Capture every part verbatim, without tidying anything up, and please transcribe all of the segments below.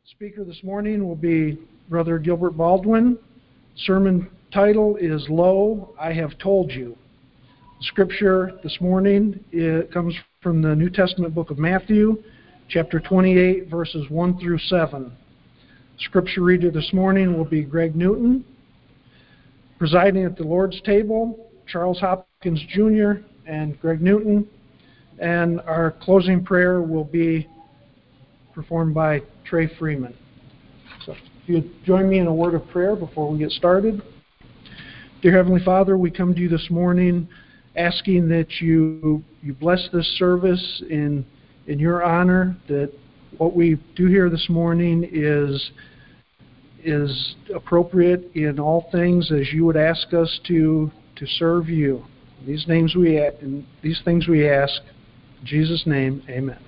Speaker this morning will be Brother Gilbert Baldwin. Sermon title is Lo, I Have Told You. Scripture this morning it comes from the New Testament book of Matthew, chapter twenty-eight, verses one through seven. Scripture reader this morning will be Greg Newton. Presiding at the Lord's table, Charles Hopkins Junior and Greg Newton. And our closing prayer will be performed by Trey Freeman. So if you'd join me in a word of prayer before we get started. Dear Heavenly Father, we come to you this morning asking that you you bless this service in in your honor, that what we do here this morning is is appropriate in all things as you would ask us to to serve you. These names we in these things we ask. In Jesus' name, amen.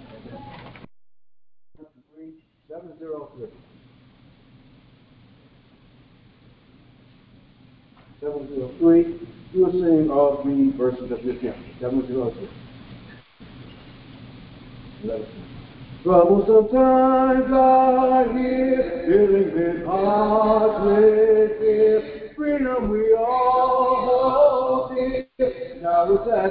seven oh three. seven oh three. We will sing all three verses of this hymn. seven oh three. Troublesome times are here, filling with hearts with fear. Freedom we all hold dear. Now is that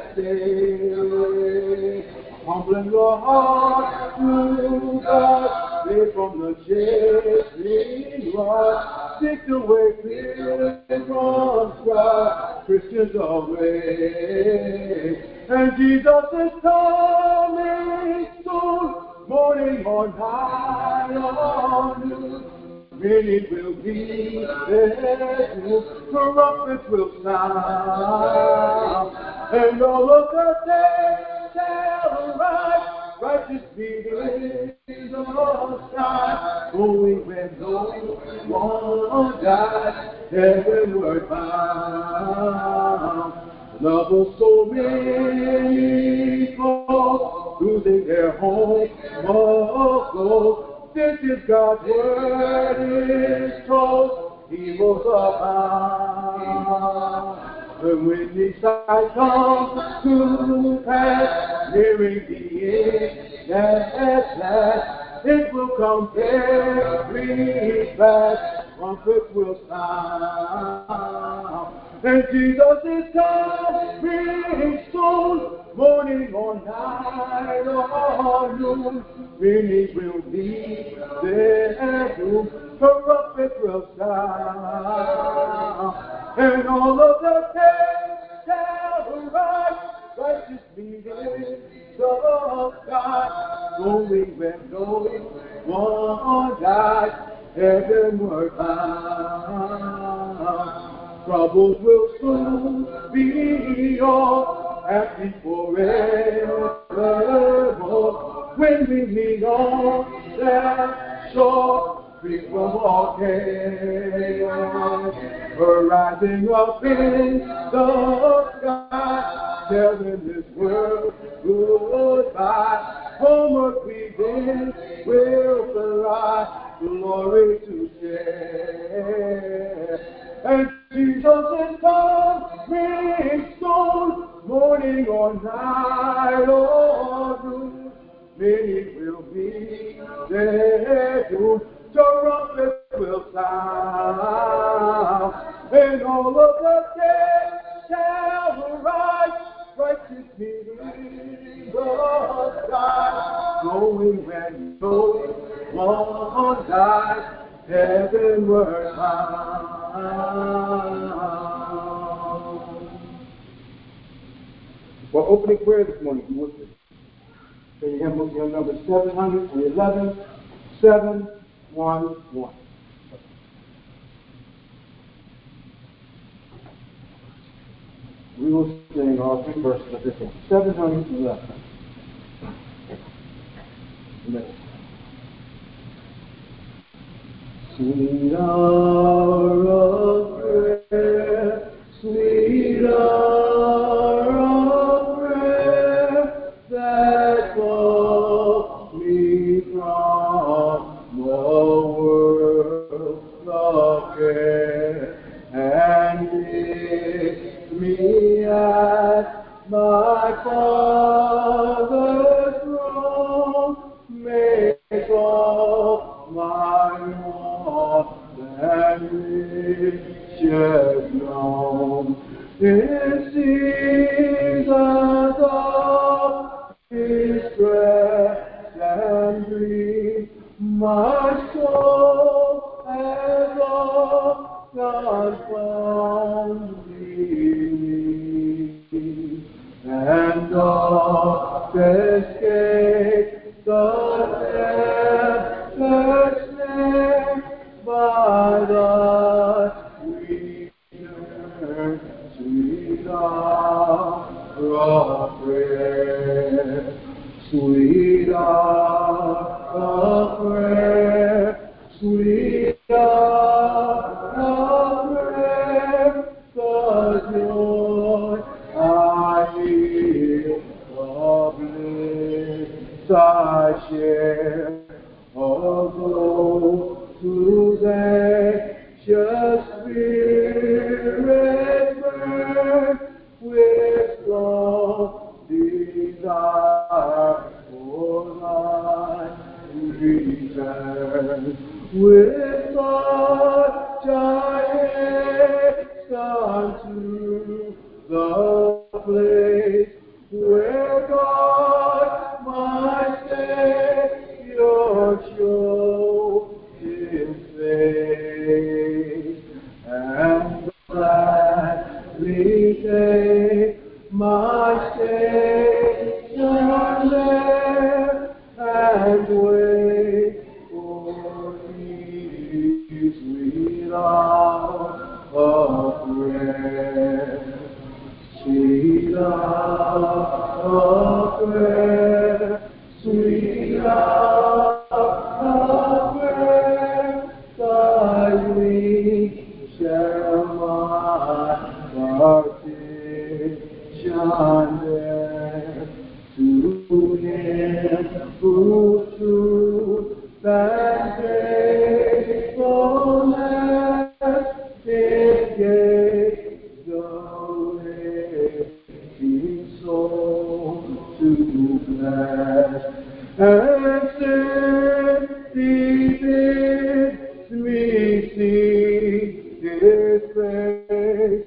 day. Humbling your heart to God, free from the chasing rod. Stick away fear from Christ, Christians away. And Jesus is coming soon, morning or night or noon. Many will be there too, trumpets will sound, and all of the dead shall rise, righteous leaders in the sky, going where no one died, heavenward bound. Love of so many souls, losing their home of gold. This is God's word is told, evils abound. And when these sights come to pass, nearing the end at last, it will come very fast, trumpets will sound. And Jesus is coming soon, morning or night or noon. Many will be there soon, trumpets will sound, and all of the dead shall rise, righteous leaders of God, going where no one died, heavenward bound. Troubles will soon be all, happy forevermore, when we meet on that shore, free from all care. We're rising up in the sky, telling this world goodbye. Homeward we then will fly, glory to share. And Jesus is coming soon, morning or night or noon. Many will be there too, trumpets will sound, and all of the dead shall rise, righteous leaders of God, going where no one died, heavenward bound. For opening prayer this morning, you would so you have your number seven hundred eleven, seven one one. We will sing all three verses of this hymn. seven hundred eleven. Sweet hour of prayer, sweet hour of prayer, that calls me from the world of care, and leads me at my Father's throne, make all my My soul has often found relief, and dark escape the tempter's snare by thy return, sweet hour of prayer, sweet hour of prayer, sweet hour of prayer, the joy I feel, the bliss I share, of those whose anxious spirit burn with long desire for thy return. With such I hasten to the place where God, my Savior, shows His face, and gladly take my station there, and wait for Thee, sweet hour of prayer, sweet hour of prayer, sweet hour of prayer, thy wings shall my partition bear. To Him who truth and faithfulness is gave the waiting soul to bless, and since He bids me see His face,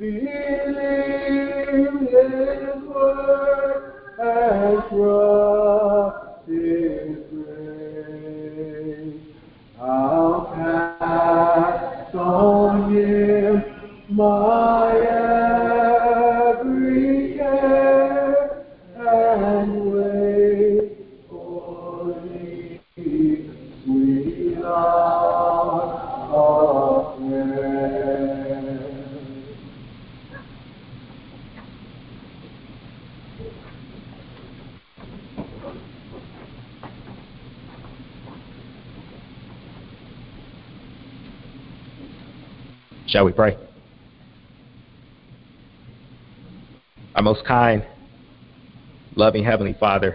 believe His word, and trust His grace. I'll cast on Him my every care, and wait for Thee, sweet hour of prayer. Shall we pray? Our most kind, loving Heavenly Father,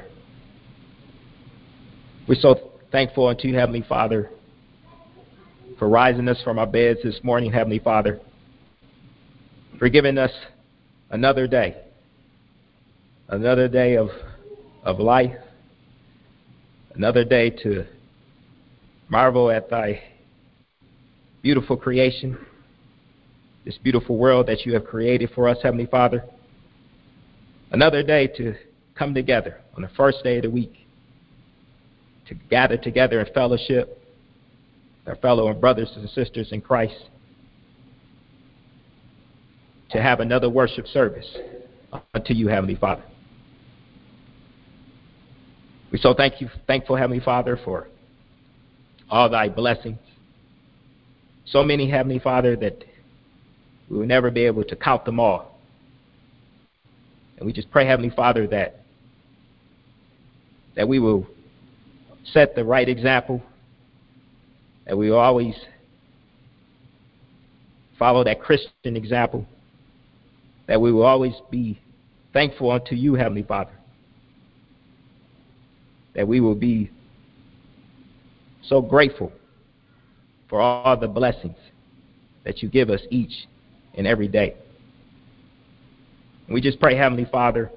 we're so thankful unto you, Heavenly Father, for rising us from our beds this morning, Heavenly Father, for giving us another day, another day of, of life, another day to marvel at thy beautiful creation, this beautiful world that you have created for us, Heavenly Father. Another day to come together on the first day of the week, to gather together in fellowship with our fellow brothers and sisters in Christ, to have another worship service unto you, Heavenly Father. We're so thank you, thankful, Heavenly Father, for all thy blessings. So many, Heavenly Father, that we will never be able to count them all. And we just pray, Heavenly Father, that that we will set the right example, that we will always follow that Christian example, that we will always be thankful unto you, Heavenly Father, that we will be so grateful for all the blessings that you give us each and every day. And we just pray, Heavenly Father,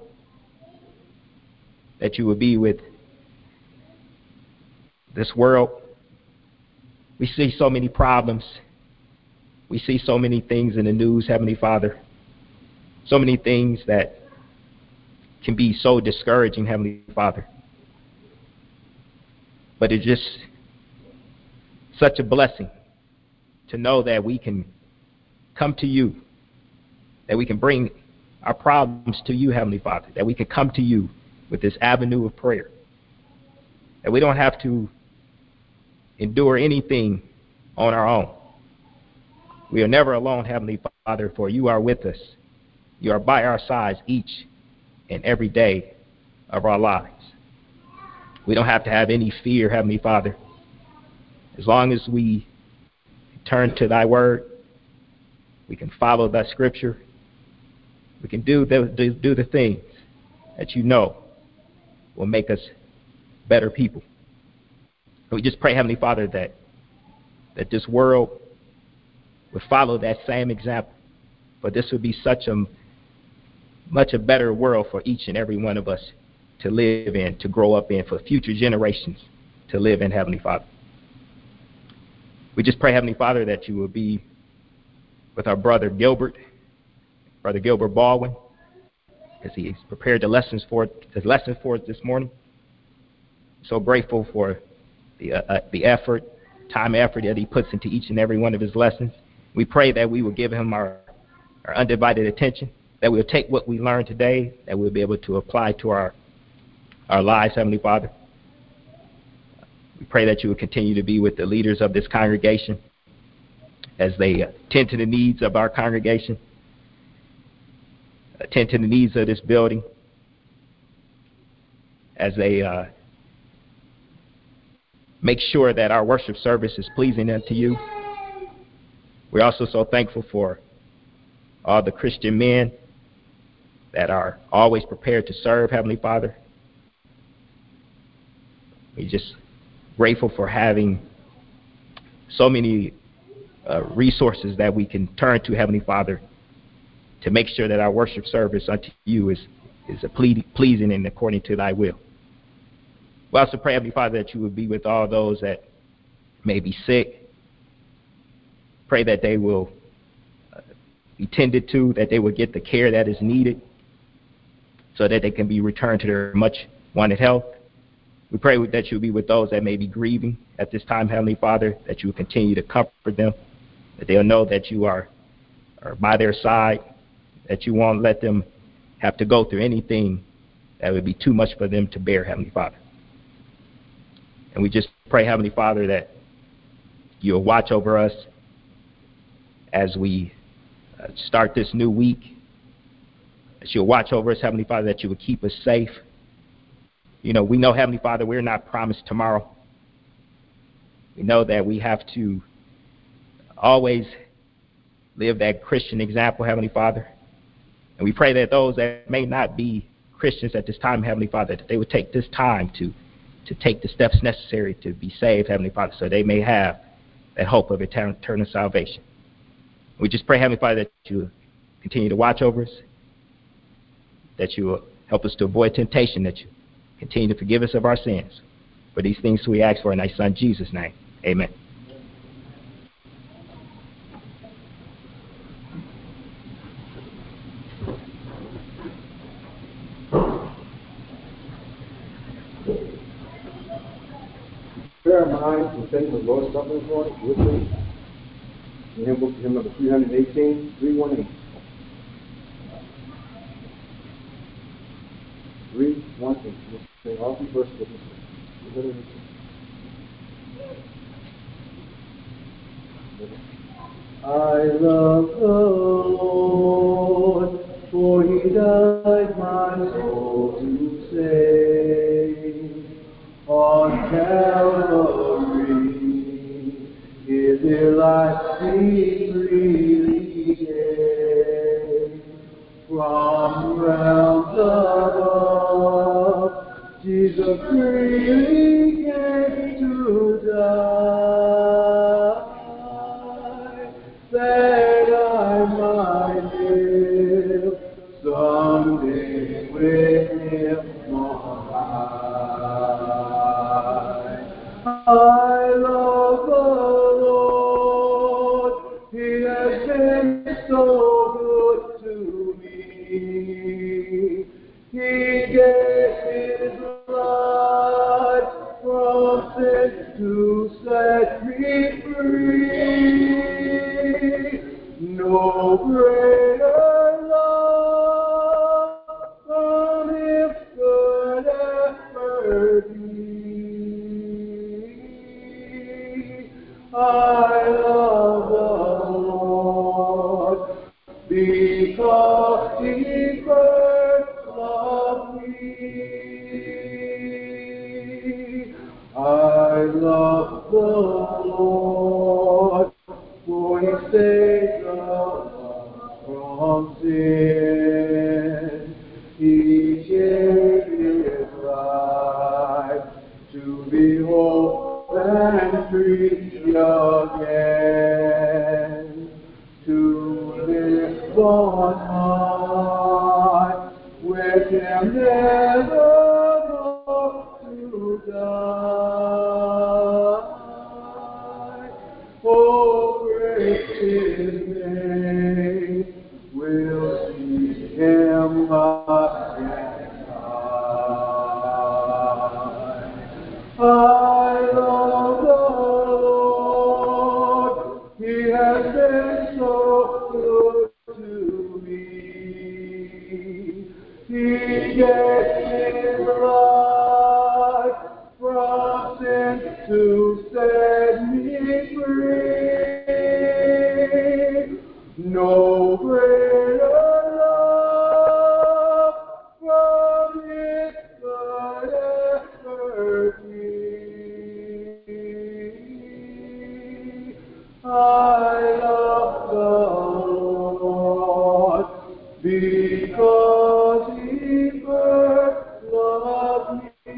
that you will be with this world. We see so many problems. We see so many things in the news, Heavenly Father. So many things that can be so discouraging, Heavenly Father. But it just such a blessing to know that we can come to you, that we can bring our problems to you, Heavenly Father, that we can come to you with this avenue of prayer, that we don't have to endure anything on our own. We are never alone, Heavenly Father, for you are with us. You are by our sides each and every day of our lives. We don't have to have any fear, Heavenly Father. As long as we turn to thy word, we can follow thy scripture. We can do the, do, do the things that you know will make us better people. And we just pray, Heavenly Father, that that this world would follow that same example. For this would be such a much a better world for each and every one of us to live in, to grow up in, for future generations to live in, Heavenly Father. We just pray, Heavenly Father, that you will be with our brother Gilbert, Brother Gilbert Baldwin, as he's prepared the lessons for his lesson for us this morning. So grateful for the uh, uh, the effort, time and effort that he puts into each and every one of his lessons. We pray that we will give him our, our undivided attention, that we'll take what we learned today, that we'll be able to apply to our, our lives, Heavenly Father. We pray that you will continue to be with the leaders of this congregation as they attend to the needs of our congregation, attend to the needs of this building, as they uh, make sure that our worship service is pleasing unto you. We're also so thankful for all the Christian men that are always prepared to serve, Heavenly Father. We're just grateful for having so many uh, resources that we can turn to, Heavenly Father, to make sure that our worship service unto you is, is a ple- pleasing and according to thy will. We also pray, Heavenly Father, that you would be with all those that may be sick. Pray that they will uh, be tended to, that they will get the care that is needed so that they can be returned to their much wanted health. We pray that you will be with those that may be grieving at this time, Heavenly Father, that you will continue to comfort them, that they'll know that you are, are by their side, that you won't let them have to go through anything that would be too much for them to bear, Heavenly Father. And we just pray, Heavenly Father, that you'll watch over us as we uh, start this new week, that you'll watch over us, Heavenly Father, that you will keep us safe. You know, we know, Heavenly Father, we're not promised tomorrow. We know that we have to always live that Christian example, Heavenly Father. And we pray that those that may not be Christians at this time, Heavenly Father, that they would take this time to to take the steps necessary to be saved, Heavenly Father, so they may have that hope of eternal salvation. We just pray, Heavenly Father, that you continue to watch over us, that you will help us to avoid temptation, that you continue to forgive us of our sins. For these things we ask for in thy Son, Jesus' name. Amen. Prayer of mine to sing the Lord's Supper this morning with me. In hymn book, hymn number three eighteen, three eighteen. three eighteen. We'll sing all three verses with me. I love the Lord, for he died my soul to save. On Calvary, his dear life he freely gave. From realms above, Jesus freely came to die, that I might live someday with him on high. I love the Lord, he has been so good to me. He gave his life I love the Lord because He first loved me. I love the Lord, for He saves us from sin. He gave His life to be whole and free again, to live on high, with Him never to die. Oh, great His name, we'll see Him high and high. I love the Lord, He has been so good to me. He gave His life from sin to set me free. No greater love from His could ever be. I love the Lord because He first loved me.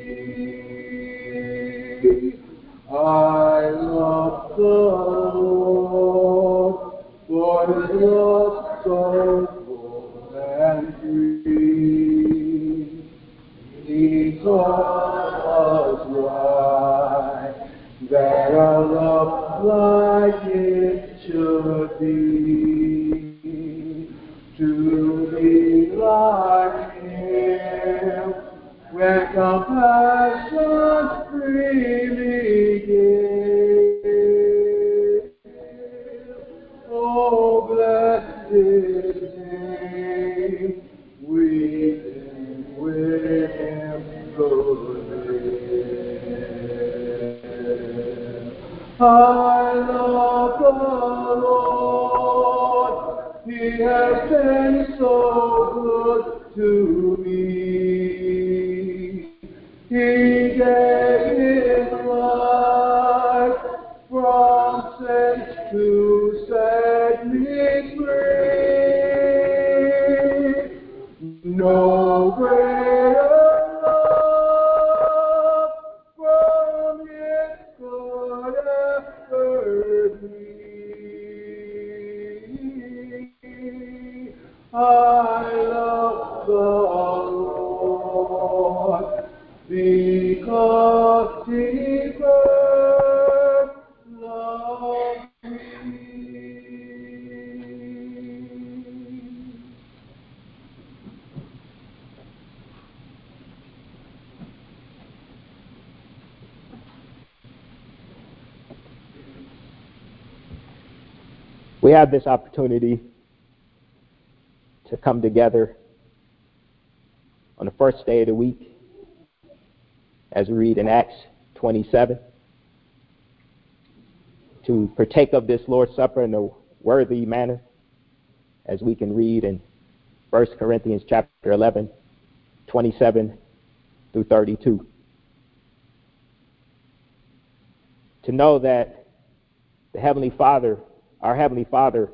I love the Lord, for His love so full and free. He taught us why that our love like it should be, to be like Him, when compassion freely gives. Oh, blessed name, we can with Him good live. I love the Lord, He has been so good to me. He gave His life from sin to set me free. No greater love from His could ever be. I love the Lord because He first loved me. We have this opportunity to come together on the first day of the week, as we read in Acts twenty-seven, to partake of this Lord's Supper in a worthy manner, as we can read in First Corinthians chapter eleven, twenty-seven through thirty-two. To know that the Heavenly Father, our Heavenly Father,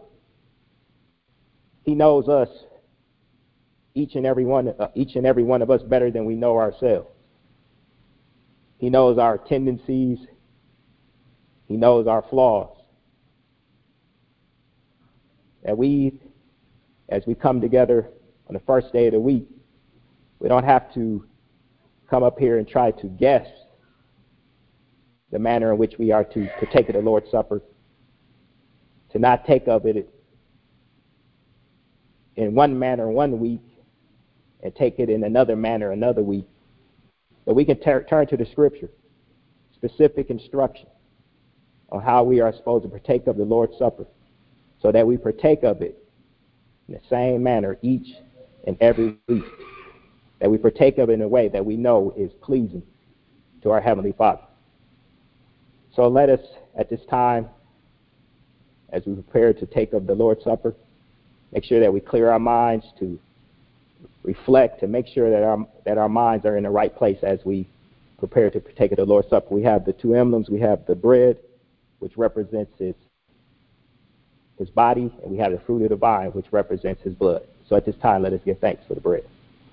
He knows us, each and every one, uh, each and every one of us better than we know ourselves. He knows our tendencies. He knows our flaws. And we, as we come together on the first day of the week, we don't have to come up here and try to guess the manner in which we are to partake of the Lord's Supper, to not take of it in one manner one week and take it in another manner another week. But we can ter- turn to the Scripture, specific instruction on how we are supposed to partake of the Lord's Supper, so that we partake of it in the same manner each and every week, that we partake of it in a way that we know is pleasing to our Heavenly Father. So let us at this time, as we prepare to take of the Lord's Supper, make sure that we clear our minds to reflect, to make sure that our, that our minds are in the right place as we prepare to partake of the Lord's Supper. We have the two emblems. We have the bread, which represents his, his body, and we have the fruit of the vine, which represents his blood. So at this time, let us give thanks for the bread.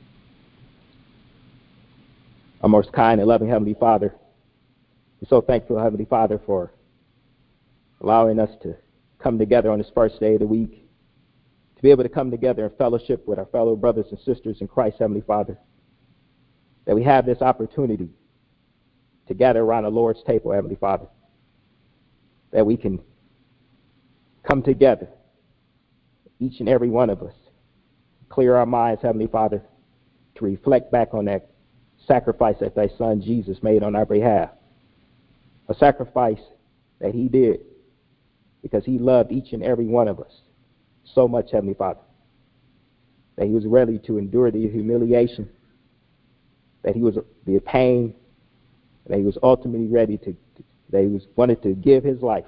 Our most kind and loving Heavenly Father, we're so thankful, Heavenly Father, for allowing us to come together on this first day of the week, to be able to come together in fellowship with our fellow brothers and sisters in Christ, Heavenly Father, that we have this opportunity to gather around the Lord's table, Heavenly Father, that we can come together, each and every one of us, clear our minds, Heavenly Father, to reflect back on that sacrifice that thy Son Jesus made on our behalf, a sacrifice that he did because he loved each and every one of us so much, Heavenly Father, that he was ready to endure the humiliation, that he was the pain, that he was ultimately ready to, that he was wanted to give his life.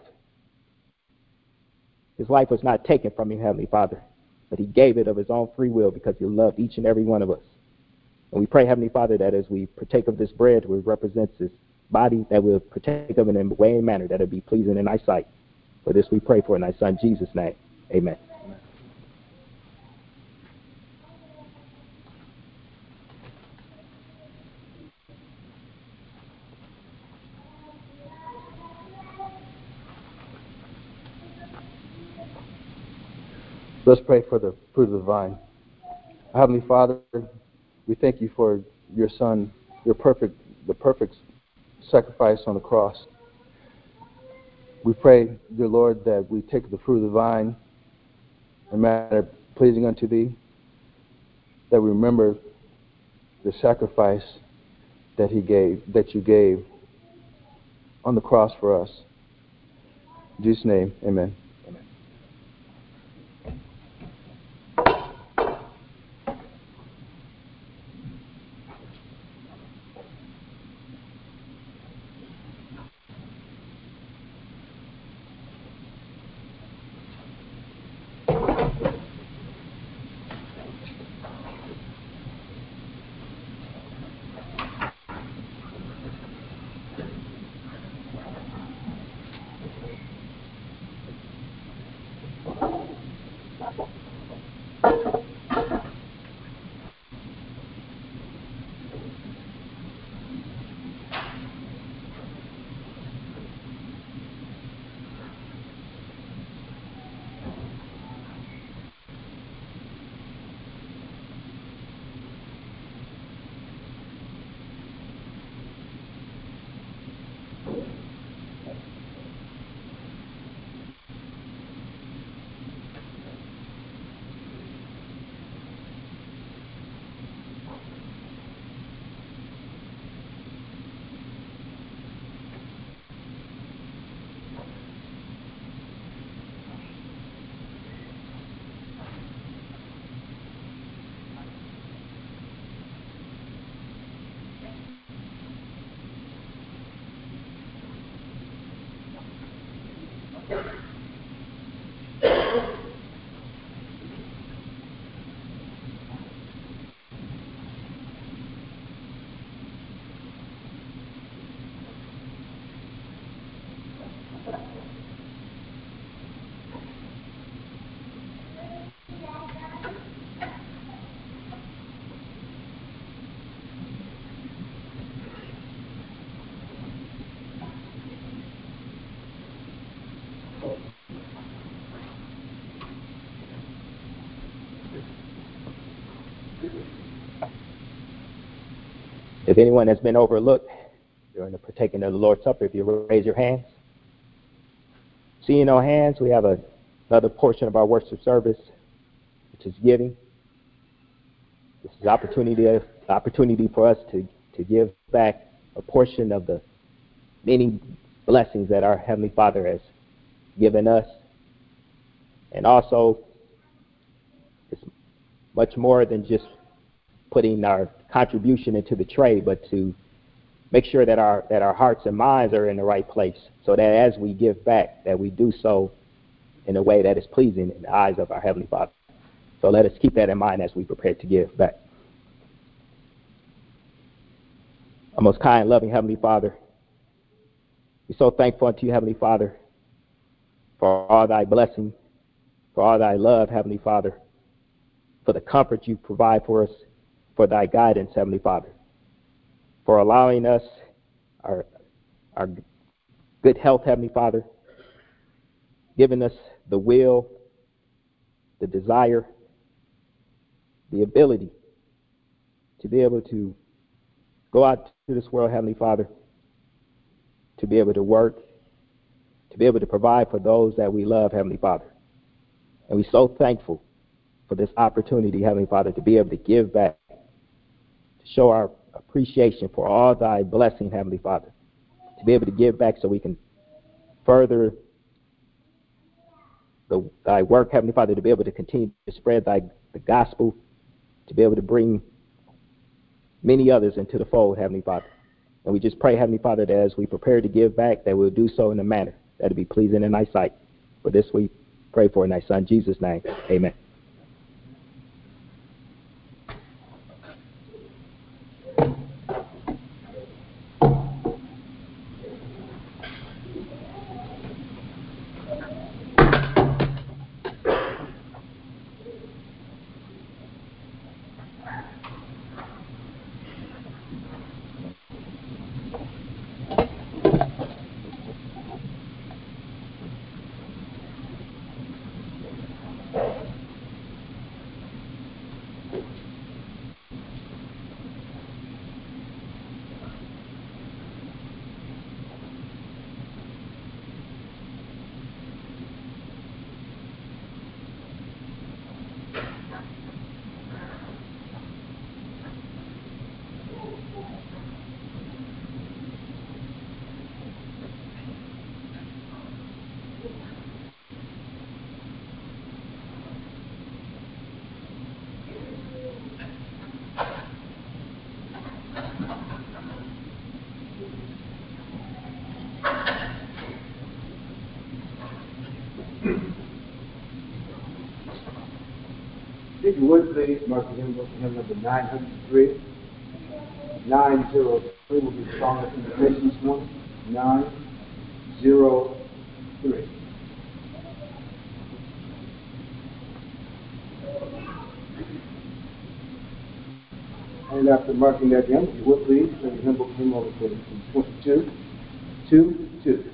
His life was not taken from him, Heavenly Father, but he gave it of his own free will because he loved each and every one of us. And we pray, Heavenly Father, that as we partake of this bread, which represents his body, that we'll partake of it in a way and manner that will be pleasing in thy sight. For this we pray for in thy Son Jesus' name. Amen. Let's pray for the fruit of the vine. Heavenly Father, we thank you for your Son, your perfect, the perfect sacrifice on the cross. We pray, dear Lord, that we take the fruit of the vine in a manner pleasing unto thee, that we remember the sacrifice that he gave, that you gave on the cross for us. In Jesus' name, amen. If anyone has been overlooked during the partaking of the Lord's Supper, if you raise your hands. Seeing no hands, we have a, another portion of our worship service, which is giving. This is opportunity opportunity for us to, to give back a portion of the many blessings that our Heavenly Father has given us. And also, it's much more than just putting our contribution into the tray, but to make sure that our that our hearts and minds are in the right place, so that as we give back, that we do so in a way that is pleasing in the eyes of our Heavenly Father. So let us keep that in mind as we prepare to give back. Our most kind, loving Heavenly Father, we're so thankful unto you, Heavenly Father, for all thy blessing, for all thy love, Heavenly Father, for the comfort you provide for us, for thy guidance, Heavenly Father, for allowing us our, our good health, Heavenly Father, giving us the will, the desire, the ability to be able to go out to this world, Heavenly Father, to be able to work, to be able to provide for those that we love, Heavenly Father. And we're so thankful for this opportunity, Heavenly Father, to be able to give back, to show our appreciation for all thy blessing, Heavenly Father, to be able to give back so we can further the, thy work, Heavenly Father, to be able to continue to spread thy the gospel, to be able to bring many others into the fold, Heavenly Father. And we just pray, Heavenly Father, that as we prepare to give back, that we'll do so in a manner that will be pleasing in thy sight. For this we pray for in thy Son, Jesus' name. Amen. If you would please, mark the hymn book, hymn number nine hundred three. nine oh three will be the song of invitation this morning. nine oh three. And after marking that hymn, if you would please, bring the hymn book hymn over to twenty-two, two, two.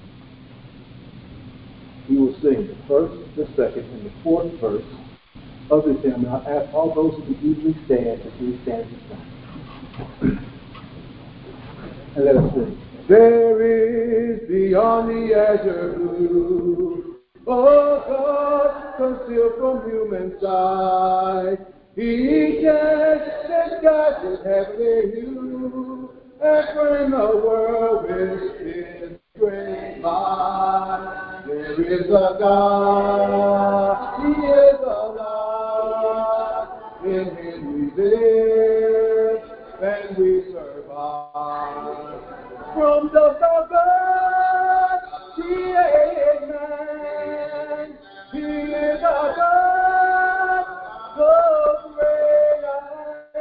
We will sing the first, the second, and the fourth verse of this hymn. And I'll ask all those who can easily stand to please stand and sing. And let us sing. There is beyond the azure blue, oh God, concealed from human sight. He sheds the skies with heavenly hue, and frame the world with his great might. There is a God, he is alive, in him we live, and we survive. From the God, created man, he is our God, the great I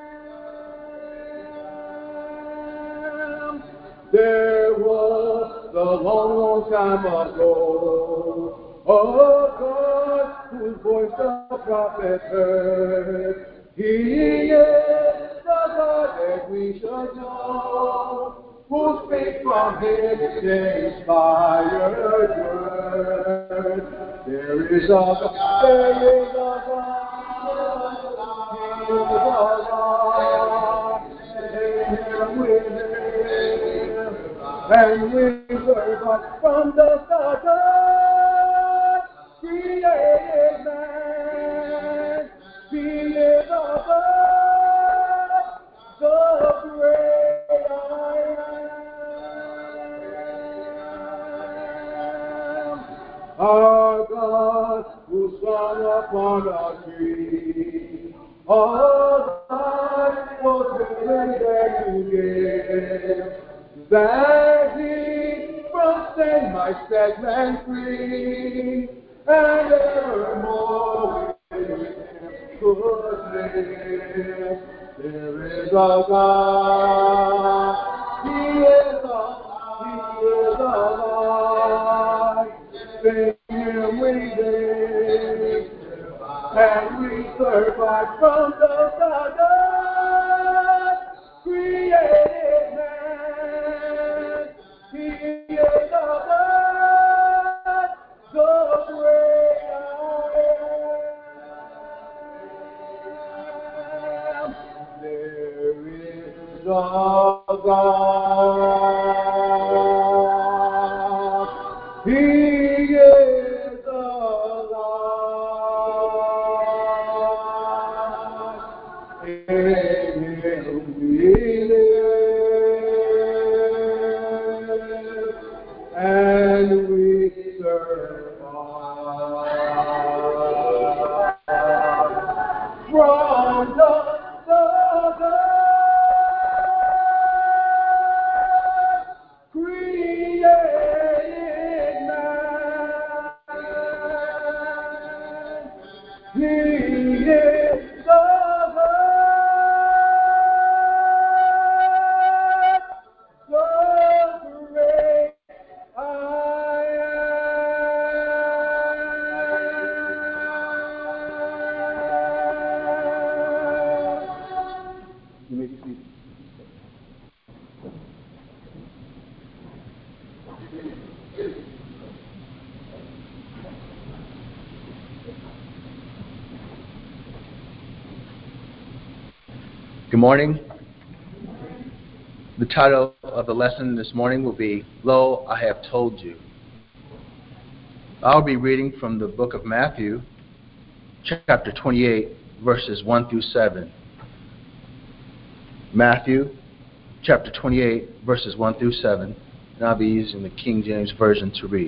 am. There was a long, long time ago, oh God, whose voice the prophet heard. He is the God that we should know, who speaks from his inspired word. There is a God, there is a God, he is a God, in him we live, and we serve us from the start. Created man, he is a God, the great I am. Our God who swung upon a tree, all life was there to give. That He from sin might set man free, and evermore with Him could live. There is a God, He is a, He is alive. In Him we live, and we survive from the God created man. He is the God, the great I am. There is a God. He is alive. In Him we live, and we survive. From the, the, the created man, He is the God, the great I am. You may be seated. Good morning. The title of the lesson this morning will be, Lo, I have told you. I'll be reading from the book of Matthew, chapter twenty-eight, verses one through seven. Matthew, chapter twenty-eight, verses one through seven, and I'll be using the King James Version to read.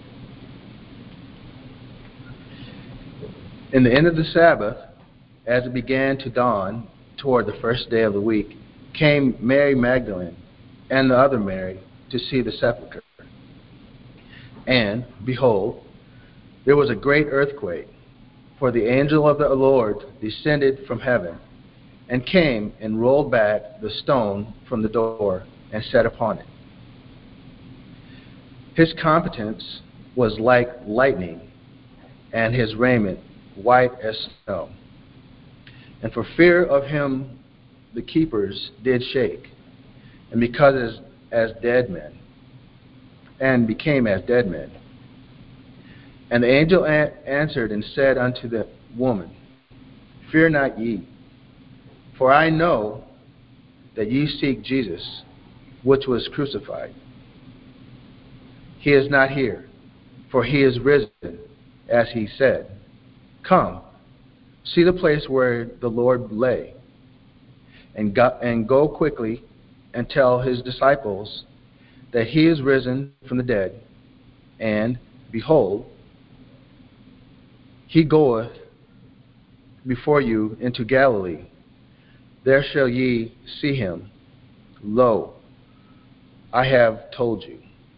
In the end of the Sabbath, as it began to dawn toward the first day of the week, came Mary Magdalene and the other Mary to see the sepulchre. And, behold, there was a great earthquake, for the angel of the Lord descended from heaven, and came and rolled back the stone from the door and sat upon it. His countenance was like lightning, and his raiment white as snow. And for fear of him the keepers did shake, and because as, as dead men, and became as dead men. And the angel a- answered and said unto the woman, Fear not ye, for I know that ye seek Jesus, which was crucified. He is not here, for he is risen, as he said. Come, see the place where the Lord lay, and go, and go quickly and tell his disciples that he is risen from the dead, and, behold, he goeth before you into Galilee. There shall ye see him. Lo, I have told you.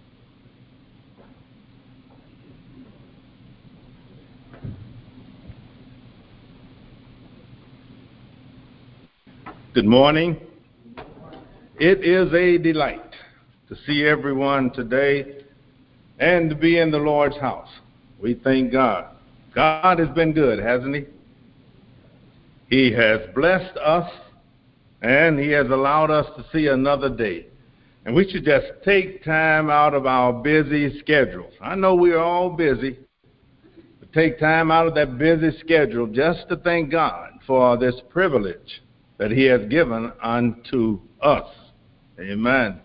Good morning. It is a delight to see everyone today and to be in the Lord's house. We thank God. God has been good, hasn't He? He has blessed us, and He has allowed us to see another day. And we should just take time out of our busy schedules. I know we are all busy, but take time out of that busy schedule just to thank God for this privilege that He has given unto us. Amen.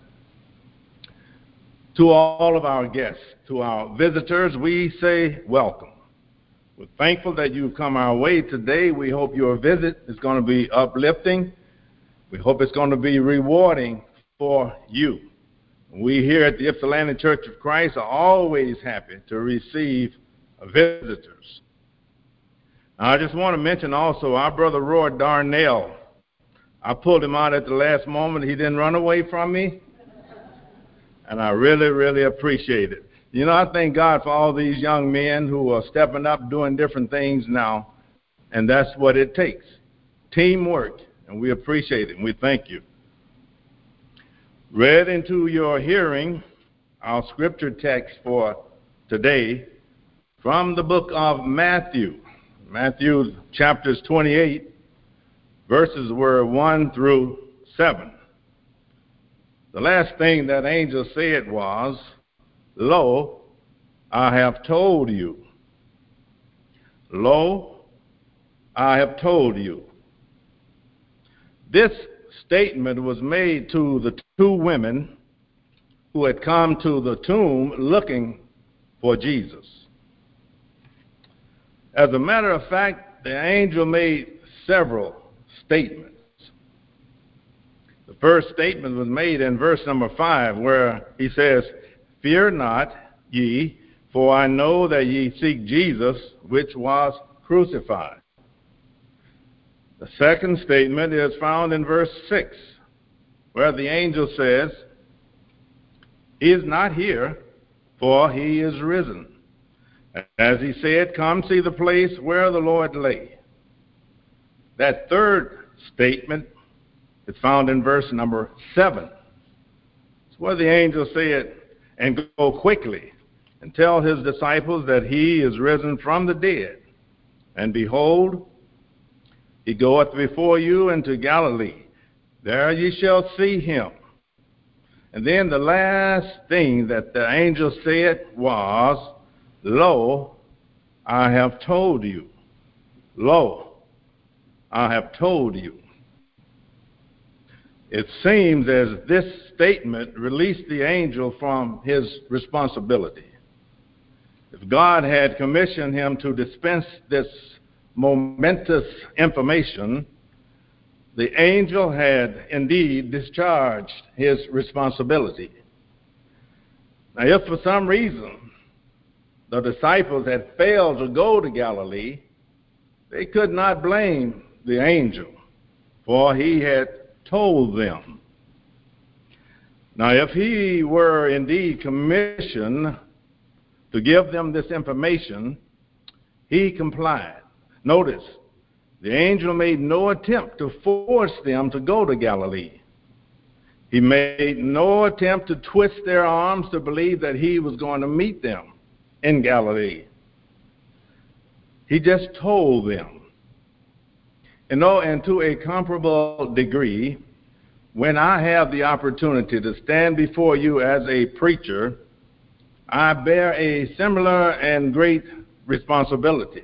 To all of our guests, to our visitors, we say welcome. We're thankful that you've come our way today. We hope your visit is going to be uplifting. We hope it's going to be rewarding for you. We here at the Ypsilanti Church of Christ are always happy to receive visitors. Now, I just want to mention also our brother Roy Darnell I pulled him out at the last moment. He didn't run away from me. And I really, really appreciate it. You know, I thank God for all these young men who are stepping up, doing different things now. And that's what it takes. Teamwork. And we appreciate it. And we thank you. Read into your hearing our scripture text for today from the book of Matthew. Matthew chapters twenty-eight, verses were one through seven. The last thing that angel said was, "Lo, I have told you." Lo, I have told you. This statement was made to the two women who had come to the tomb looking for Jesus. As a matter of fact, the angel made several statements. The first statement was made in verse number five, where he says, "Fear not ye, for I know that ye seek Jesus, which was crucified." The second statement is found in verse six, where the angel says, "He is not here, for he is risen. As he said, come see the place where the Lord lay." That third statement is found in verse number seven. It's where the angel said, "And go quickly and tell his disciples that he is risen from the dead. And behold, he goeth before you into Galilee. There ye shall see him." And then the last thing that the angel said was, "Lo, I have told you." Lo, I have told you. It seems as this statement released the angel from his responsibility. If God had commissioned him to dispense this momentous information, the angel had indeed discharged his responsibility. Now, if for some reason the disciples had failed to go to Galilee, they could not blame the angel, for he had told them. Now, if he were indeed commissioned to give them this information, he complied. Notice, the angel made no attempt to force them to go to Galilee. He made no attempt to twist their arms to believe that he was going to meet them in Galilee. He just told them. You know, and to a comparable degree, when I have the opportunity to stand before you as a preacher, I bear a similar and great responsibility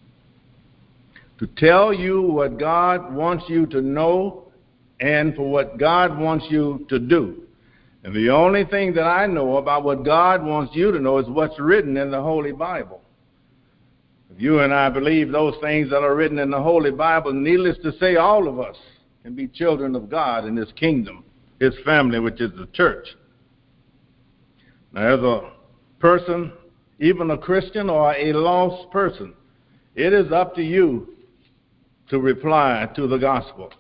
to tell you what God wants you to know and for what God wants you to do. And the only thing that I know about what God wants you to know is what's written in the Holy Bible. If you and I believe those things that are written in the Holy Bible, needless to say, all of us can be children of God in His kingdom, His family, which is the church. Now, as a person, even a Christian or a lost person, it is up to you to reply to the gospel.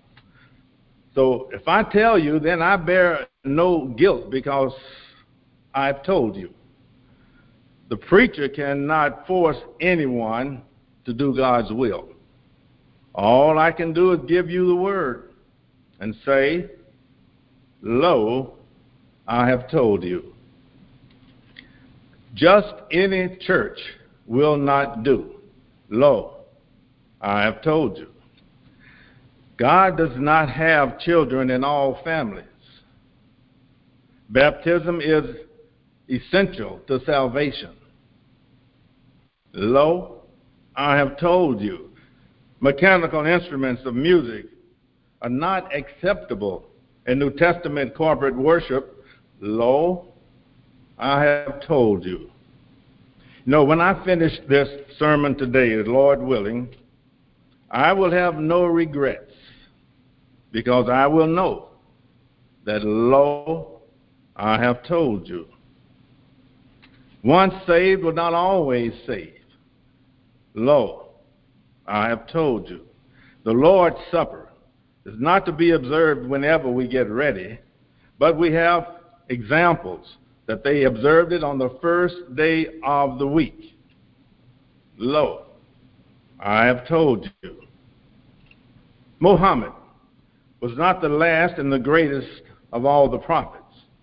So if I tell you, then I bear no guilt because I've told you. The preacher cannot force anyone to do God's will. All I can do is give you the word and say, "Lo, I have told you." Just any church will not do. "Lo, I have told you." God does not have children in all families. Baptism is essential to salvation. "Lo, I have told you." Mechanical instruments of music are not acceptable in New Testament corporate worship. "Lo, I have told you." You know, when I finish this sermon today, Lord willing, I will have no regrets, because I will know that, lo, I have told you. Once saved will not always save. Lo, I have told you. The Lord's Supper, is not to be observed whenever we get ready, but we have examples that they observed it on the first day of the week. Lo, I have told you. Muhammad was not the last and the greatest of all the prophets.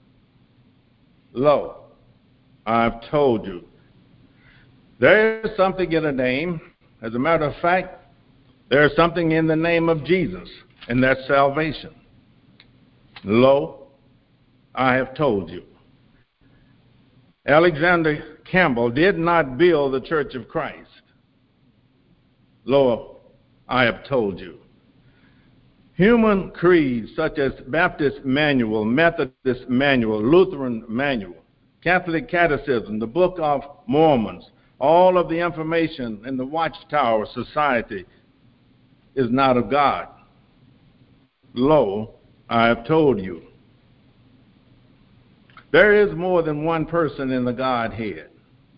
Lo, I have told you. There is something in a name. As a matter of fact, there is something in the name of Jesus, and that's salvation. Lo, I have told you. Alexander Campbell did not build the Church of Christ. Lo, I have told you. Human creeds such as Baptist Manual, Methodist Manual, Lutheran Manual, Catholic Catechism, the Book of Mormons, all of the information in the Watchtower Society is not of God. Lo, I have told you. There is more than one person in the Godhead.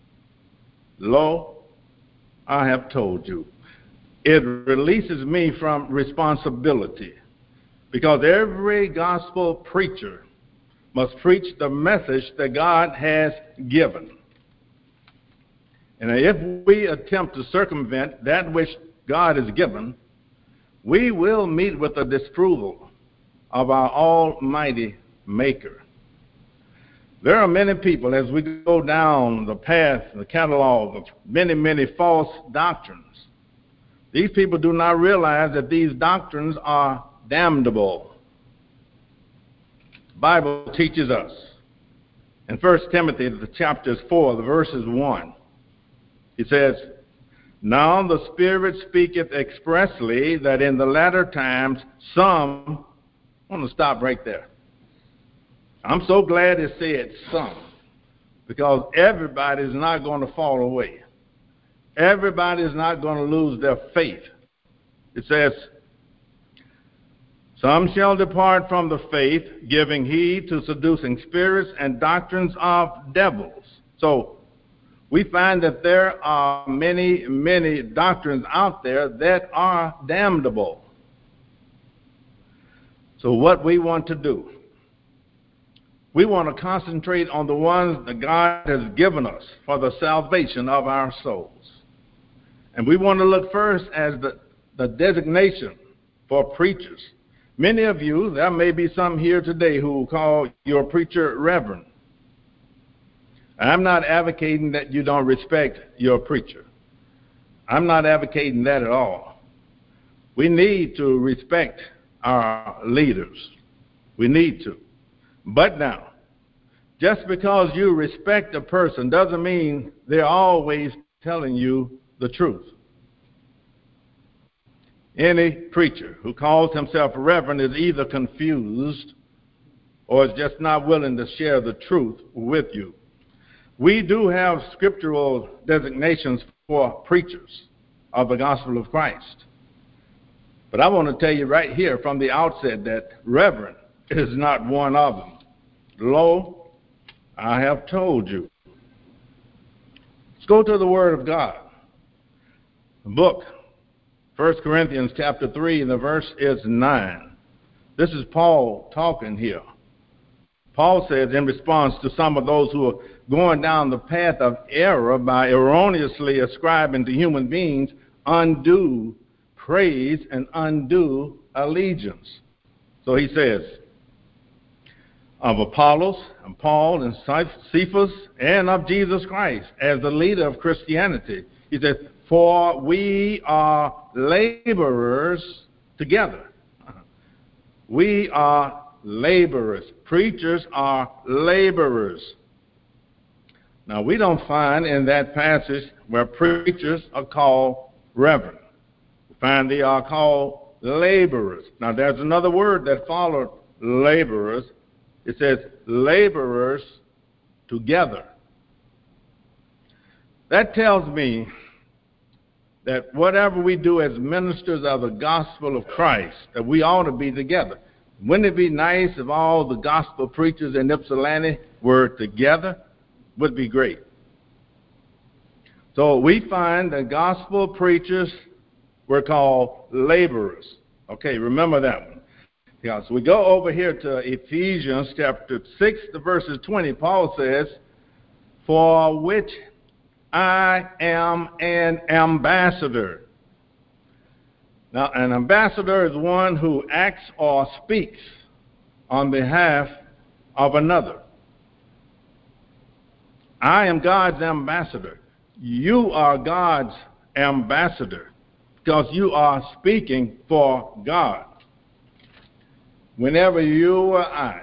Lo, I have told you. It releases me from responsibility, because every gospel preacher must preach the message that God has given. And if we attempt to circumvent that which God has given, we will meet with the disapproval of our almighty Maker. There are many people, as we go down the path, the catalog of many, many false doctrines. These people do not realize that these doctrines are damnable. The Bible teaches us in First Timothy, the chapters four, the verses one. He says, now the Spirit speaketh expressly that in the latter times some, I want to stop right there. I'm so glad it said some, because everybody is not going to fall away. Everybody is not going to lose their faith. It says, some shall depart from the faith, giving heed to seducing spirits and doctrines of devils. So we find that there are many, many doctrines out there that are damnable. So what we want to do, we want to concentrate on the ones that God has given us for the salvation of our souls. And we want to look first as the, the designation for preachers. Many of you, there may be some here today who call your preacher reverend. I'm not advocating that you don't respect your preacher. I'm not advocating that at all. We need to respect our leaders. We need to. But now, just because you respect a person doesn't mean they're always telling you the truth. Any preacher who calls himself a reverend is either confused or is just not willing to share the truth with you. We do have scriptural designations for preachers of the gospel of Christ. But I want to tell you right here from the outset that reverend is not one of them. Lo, I have told you. Let's go to the Word of God. The book, First Corinthians chapter three, and the verse is nine. This is Paul talking here. Paul says in response to some of those who are going down the path of error by erroneously ascribing to human beings undue praise and undue allegiance. So he says, of Apollos and Paul and Cephas and of Jesus Christ as the leader of Christianity. He says, for we are laborers together. We are laborers. Preachers are laborers. Now, we don't find in that passage where preachers are called reverend. We find they are called laborers. Now, there's another word that followed laborers. It says laborers together. That tells me that whatever we do as ministers of the gospel of Christ, that we ought to be together. Wouldn't it be nice if all the gospel preachers in Ypsilanti were together? Would be great. So we find that gospel preachers were called laborers. Okay, remember that one. Yeah, so we go over here to Ephesians chapter six, the verses twenty. Paul says, "For which I am an ambassador." Now, an ambassador is one who acts or speaks on behalf of another. I am God's ambassador. You are God's ambassador because you are speaking for God. Whenever you or I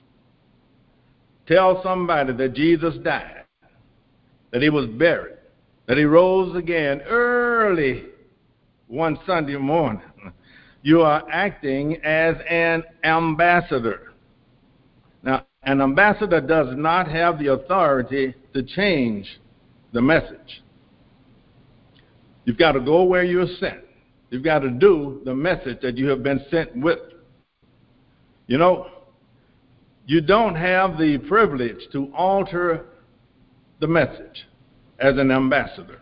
tell somebody that Jesus died, that he was buried, that he rose again early one Sunday morning, you are acting as an ambassador. Now, an ambassador does not have the authority to change the message. You've got to go where you're sent. You've got to do the message that you have been sent with. You know, you don't have the privilege to alter the message as an ambassador.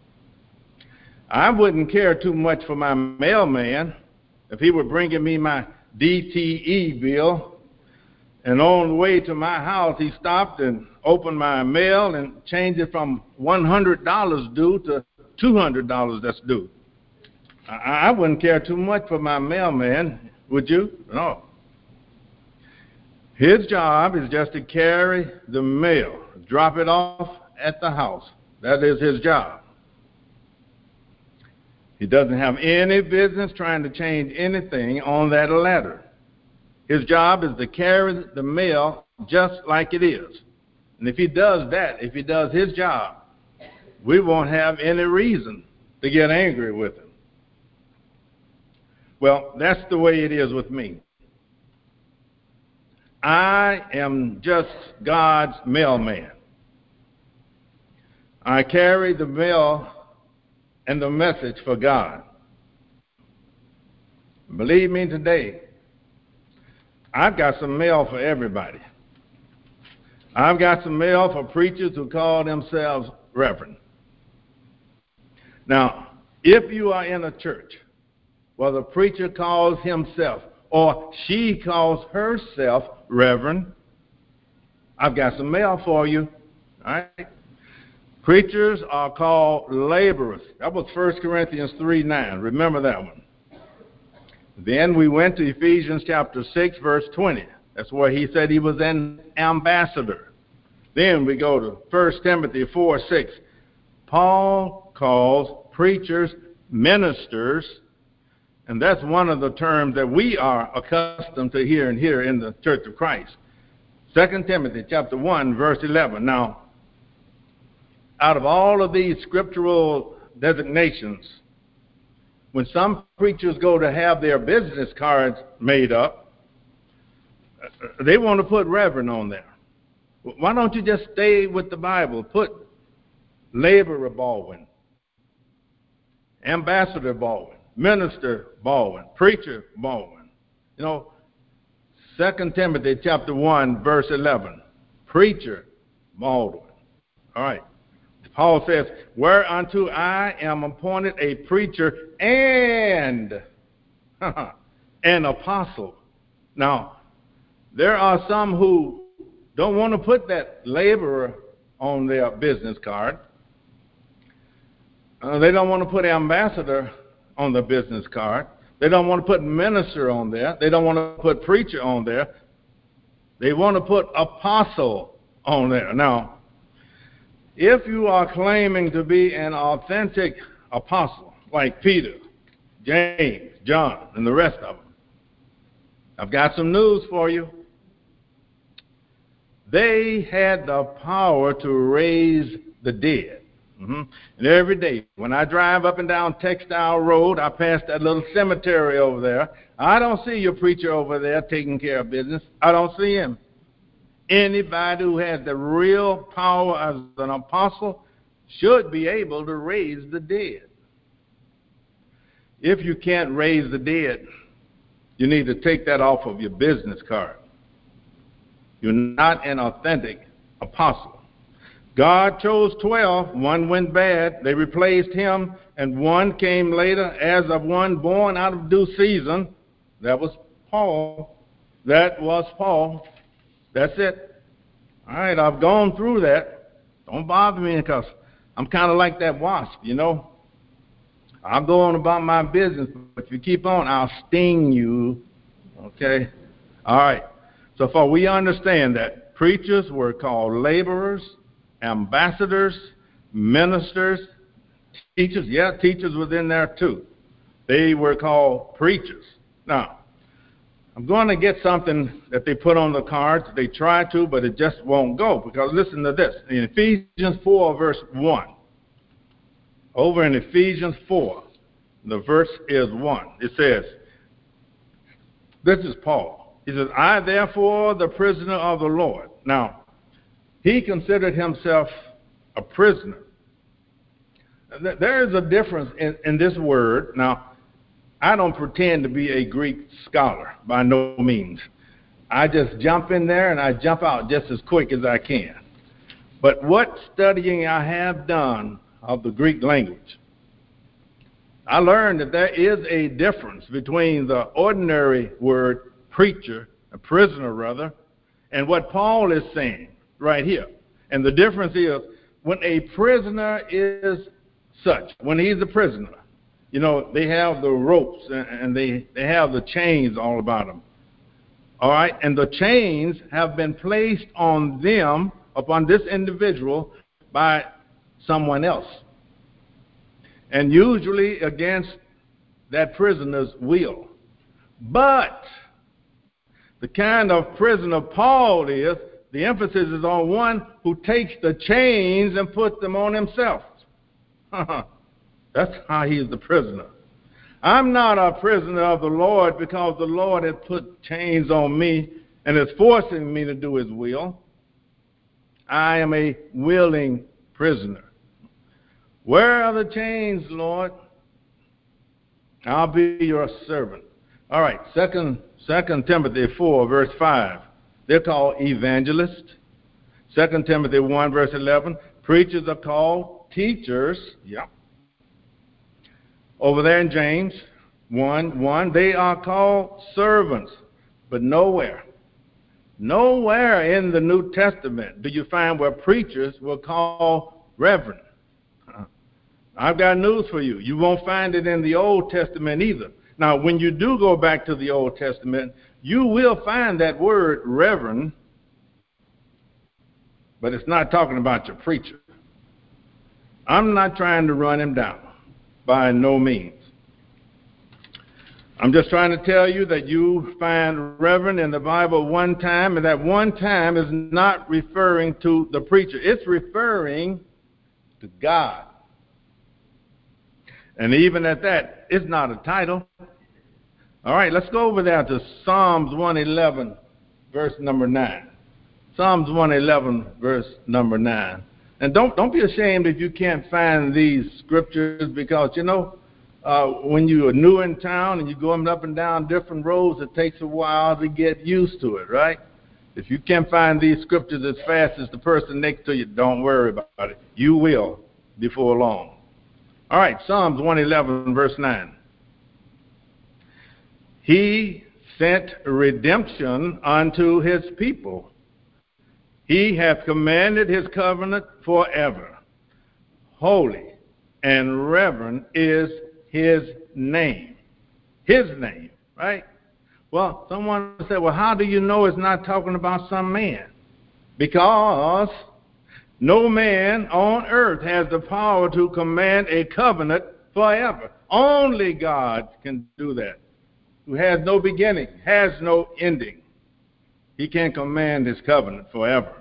I wouldn't care too much for my mailman if he were bringing me my D T E bill, and on the way to my house he stopped and opened my mail and changed it from one hundred dollars due to two hundred dollars that's due. I, I wouldn't care too much for my mailman, would you? No. His job is just to carry the mail, drop it off at the house. That is his job. He doesn't have any business trying to change anything on that letter. His job is to carry the mail just like it is. And if he does that, if he does his job, we won't have any reason to get angry with him. Well, that's the way it is with me. I am just God's mailman. I carry the mail and the message for God. Believe me today, I've got some mail for everybody. I've got some mail for preachers who call themselves reverend. Now, if you are in a church where the preacher calls himself or she calls herself reverend, I've got some mail for you. All right? Preachers are called laborers. That was First Corinthians three nine. Remember that one. Then we went to Ephesians chapter six, verse twenty. That's where he said he was an ambassador. Then we go to First Timothy four six. Paul calls preachers ministers, and that's one of the terms that we are accustomed to hearing here in the Church of Christ. Second Timothy chapter one, verse eleven. Now, out of all of these scriptural designations, when some preachers go to have their business cards made up, they want to put reverend on there. Why don't you just stay with the Bible? Put laborer Baldwin, ambassador Baldwin, minister Baldwin, preacher Baldwin. You know, Second Timothy chapter one, verse eleven, preacher Baldwin. All right. Paul says, whereunto I am appointed a preacher and an apostle. Now, there are some who don't want to put that laborer on their business card. Uh, they don't want to put ambassador on the business card. They don't want to put minister on there. They don't want to put preacher on there. They want to put apostle on there. Now, if you are claiming to be an authentic apostle, like Peter, James, John, and the rest of them, I've got some news for you. They had the power to raise the dead. Mm-hmm. And every day, when I drive up and down Textile Road, I pass that little cemetery over there. I don't see your preacher over there taking care of business. I don't see him. Anybody who has the real power as an apostle should be able to raise the dead. If you can't raise the dead, you need to take that off of your business card. You're not an authentic apostle. God chose twelve. One went bad. They replaced him, and one came later as of one born out of due season. That was Paul. That was Paul. That's it. All right, I've gone through that. Don't bother me because I'm kind of like that wasp, you know. I'll go on about my business, but if you keep on, I'll sting you. Okay? All right. So far, we understand that preachers were called laborers, ambassadors, ministers, teachers. Yeah, teachers was in there too. They were called preachers. Now, I'm going to get something that they put on the cards. They try to, but it just won't go. Because listen to this. In Ephesians four, verse one. Over in Ephesians four, the verse is one. It says, this is Paul. He says, I therefore, the prisoner of the Lord. Now, he considered himself a prisoner. There is a difference in, in this word. Now, I don't pretend to be a Greek scholar, by no means. I just jump in there and I jump out just as quick as I can. But what studying I have done of the Greek language, I learned that there is a difference between the ordinary word preacher, a prisoner rather, and what Paul is saying right here. And the difference is when a prisoner is such, when he's a prisoner, you know, they have the ropes and they, they have the chains all about them. All right? And the chains have been placed on them, upon this individual, by someone else. And usually against that prisoner's will. But the kind of prisoner Paul is, the emphasis is on one who takes the chains and puts them on himself. That's how he's the prisoner. I'm not a prisoner of the Lord because the Lord has put chains on me and is forcing me to do his will. I am a willing prisoner. Where are the chains, Lord? I'll be your servant. All right, second, second Timothy four, verse five. They're called evangelists. Second Timothy one, verse eleven. Preachers are called teachers. Yeah. Over there in James one, one, they are called servants. But nowhere, nowhere in the New Testament do you find where preachers were called reverend. I've got news for you. You won't find it in the Old Testament either. Now, when you do go back to the Old Testament, you will find that word reverend, but it's not talking about your preacher. I'm not trying to run him down, by no means. I'm just trying to tell you that you find reverend in the Bible one time, and that one time is not referring to the preacher. It's referring to God. And even at that, it's not a title. All right, let's go over there to Psalms one eleven, verse number nine. Psalms one eleven, verse number nine. And don't, don't be ashamed if you can't find these scriptures because, you know, uh, when you are new in town and you're going up and down different roads, it takes a while to get used to it, right? If you can't find these scriptures as fast as the person next to you, don't worry about it. You will before long. All right, Psalms one eleven, verse nine. He sent redemption unto his people. He hath commanded his covenant forever. Holy and reverend is his name. His name, right? Well, someone said, well, how do you know it's not talking about some man? Because no man on earth has the power to command a covenant forever. Only God can do that, who has no beginning, has no ending. He can't command his covenant forever.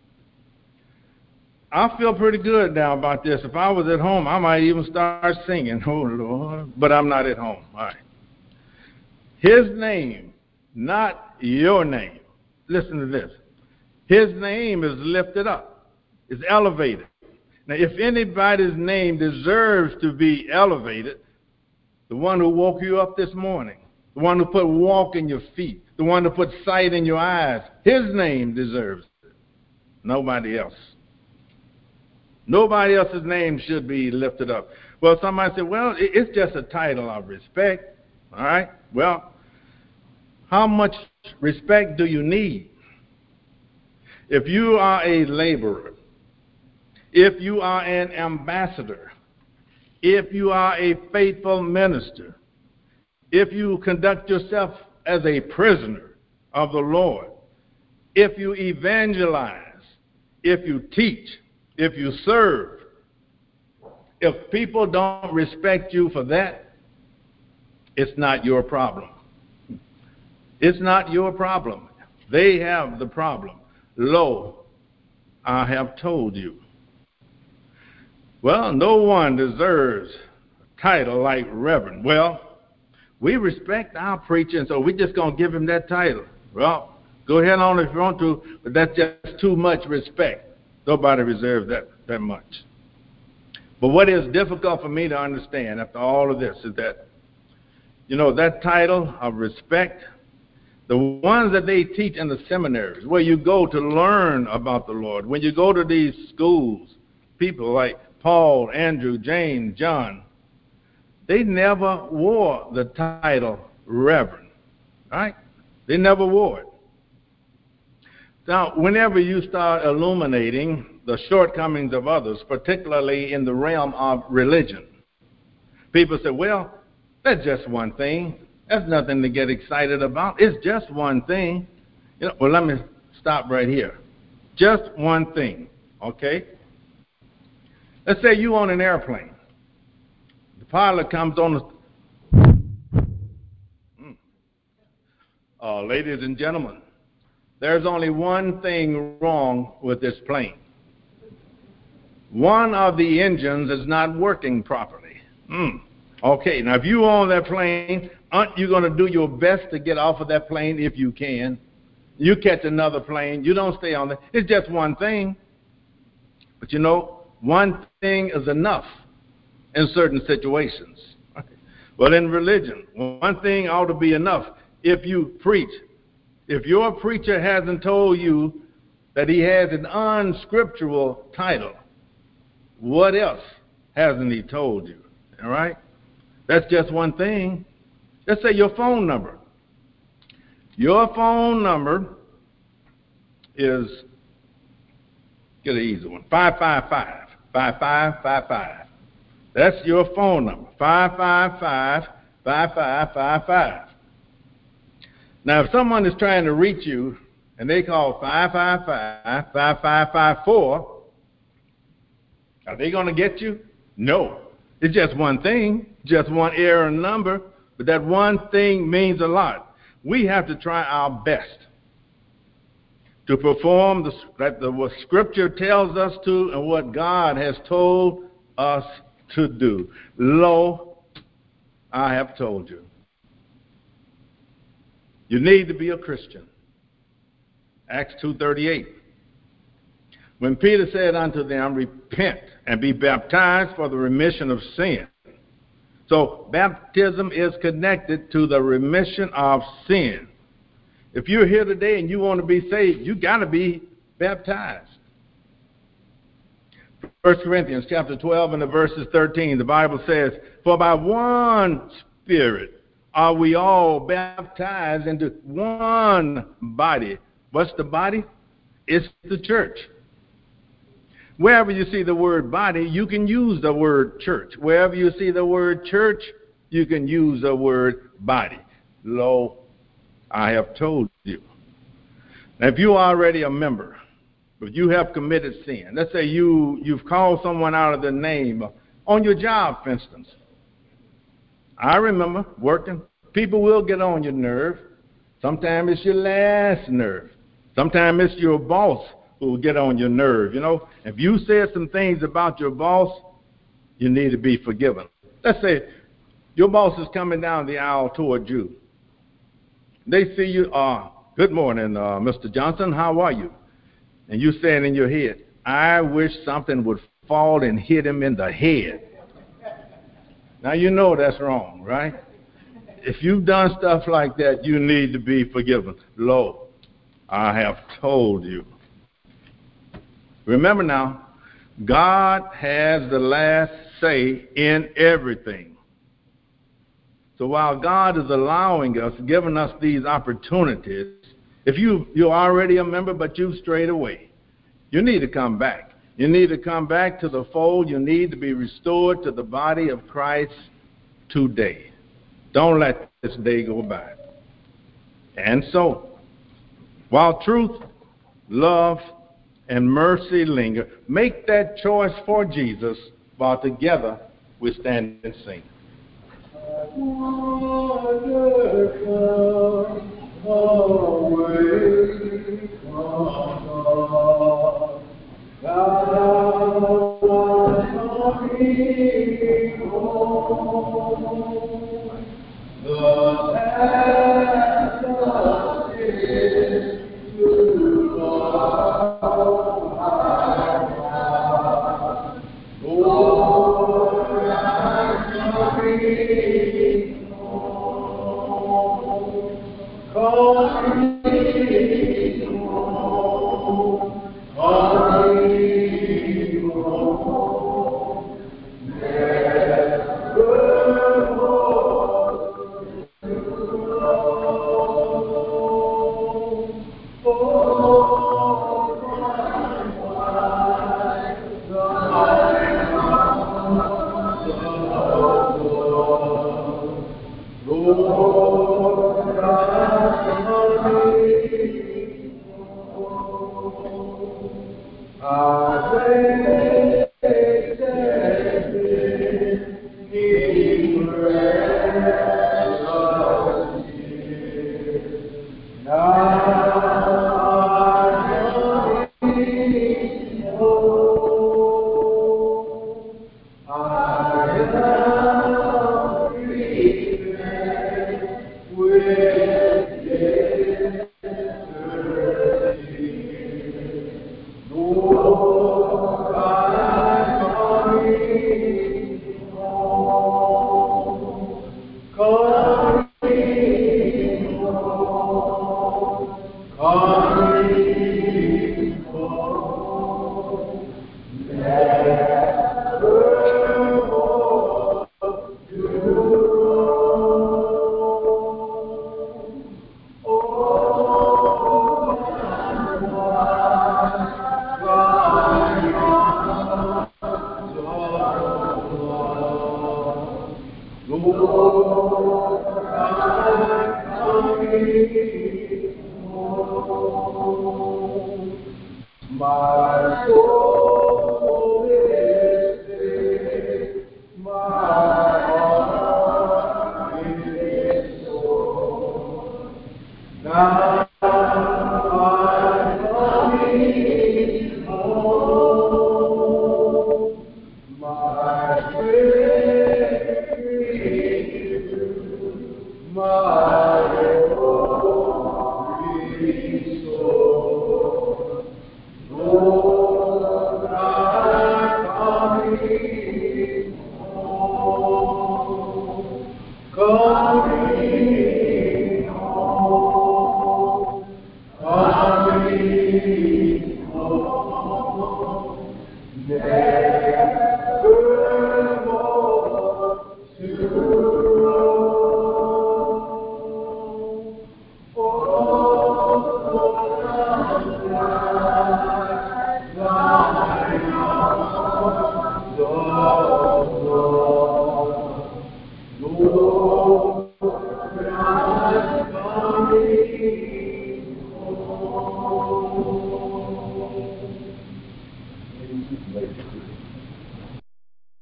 I feel pretty good now about this. If I was at home, I might even start singing, oh Lord, but I'm not at home. All right. His name, not your name. Listen to this. His name is lifted up, is elevated. Now, if anybody's name deserves to be elevated, the one who woke you up this morning, the one who put walk in your feet, the one who put sight in your eyes, his name deserves it. Nobody else. Nobody else's name should be lifted up. Well, somebody said, well, it's just a title of respect. All right? Well, How much respect do you need? If you are a laborer, if you are an ambassador, if you are a faithful minister, if you conduct yourself as a prisoner of the Lord, if you evangelize, if you teach, if you serve, if people don't respect you for that, it's not your problem. It's not your problem. They have the problem. Lo, I have told you. Well, no one deserves a title like Reverend. Well, we respect our preaching, so we're just going to give him that title. Well, go ahead on if you want to, but that's just too much respect. Nobody reserves that, that much. But what is difficult for me to understand after all of this is that, you know, that title of respect, the ones that they teach in the seminaries, where you go to learn about the Lord, when you go to these schools, people like Paul, Andrew, James, John, they never wore the title Reverend, right? They never wore it. Now, whenever you start illuminating the shortcomings of others, particularly in the realm of religion, people say, well, that's just one thing. That's nothing to get excited about. It's just one thing. You know, well, let me stop right here. Just one thing, okay? Let's say you on an airplane. The pilot comes on the... Mm. Uh, ladies and gentlemen, there's only one thing wrong with this plane. One of the engines is not working properly. Mm. Okay, now if you own that plane, aren't you going to do your best to get off of that plane if you can? You catch another plane. You don't stay on it. It's just one thing. But you know, one thing is enough in certain situations. Well, in religion, one thing ought to be enough. If you preach, if your preacher hasn't told you that he has an unscriptural title, what else hasn't he told you? All right? That's just one thing. Let's say your phone number. Your phone number is, get an easy one, five five five, five five five five. That's your phone number, five five five, five five five five. Now, if someone is trying to reach you and they call five five five, five five five four, are they going to get you? No. It's just one thing, just one error number, but that one thing means a lot. We have to try our best to perform the, that the, what Scripture tells us to and what God has told us to do. Lo, I have told you. You need to be a Christian. Acts two thirty-eight. When Peter said unto them, repent and be baptized for the remission of sin. So baptism is connected to the remission of sin. If you're here today and you want to be saved, you got to be baptized. First Corinthians chapter twelve and the verses thirteen, the Bible says, for by one Spirit are we all baptized into one body. What's the body? It's the church. Wherever you see the word body, you can use the word church. Wherever you see the word church, you can use the word body. Lo, I have told you. Now, if you're already a member, but you have committed sin, let's say you, you've called someone out of their name on your job, for instance. I remember working. People will get on your nerve. Sometimes it's your last nerve. Sometimes it's your boss who will get on your nerve. You know, if you said some things about your boss, you need to be forgiven. Let's say your boss is coming down the aisle toward you. They see you, uh, good morning, uh, Mister Johnson, how are you? And you saying in your head, I wish something would fall and hit him in the head. Now you know that's wrong, right? If you've done stuff like that, you need to be forgiven. Lo, I have told you. Remember now, God has the last say in everything. So while God is allowing us, giving us these opportunities, if you, you're already a member but you've strayed away, you need to come back. You need to come back to the fold. You need to be restored to the body of Christ today. Don't let this day go by. And so, while truth, love, and mercy linger, make that choice for Jesus while together we stand and sing.